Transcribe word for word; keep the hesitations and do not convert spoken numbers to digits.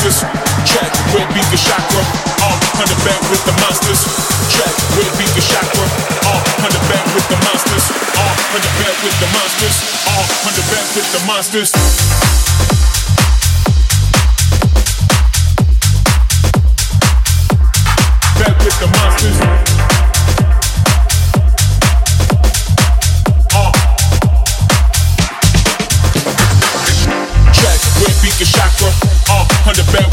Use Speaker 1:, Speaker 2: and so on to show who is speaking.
Speaker 1: monsters. Track where beat the chakra. Uh, hundred back with the monsters. Track where beat the chakra. Uh, hundred back with the monsters. Uh, hundred back with the monsters. Uh, hundred back with the monsters.